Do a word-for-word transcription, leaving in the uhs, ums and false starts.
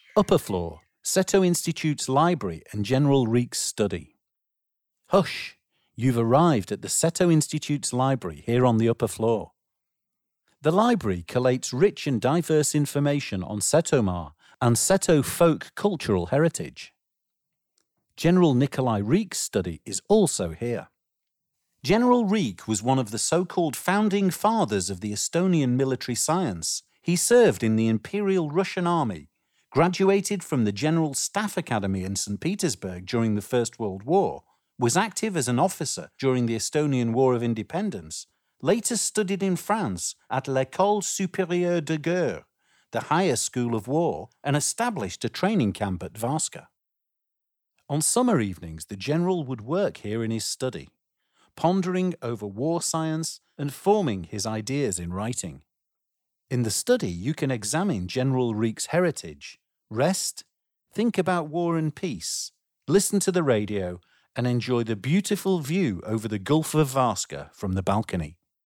Upper floor, Seto Institute's library and General Reek's study. Hush! You've arrived at the Seto Institute's library here on the upper floor. The library collates rich and diverse information on Setomar and Seto folk cultural heritage. General Nikolai Reek's study is also here. General Reek was one of the so-called founding fathers of the Estonian military science. He served in the Imperial Russian Army, graduated from the General Staff Academy in Saint Petersburg during the First World War, was active as an officer during the Estonian War of Independence, later studied in France at l'École Supérieure de Guerre, the higher school of war, and established a training camp at Varska. On summer evenings, the general would work here in his study, pondering over war science and forming his ideas in writing. In the study, you can examine General Reek's heritage, rest, think about war and peace, listen to the radio, and enjoy the beautiful view over the Gulf of Varska from the balcony.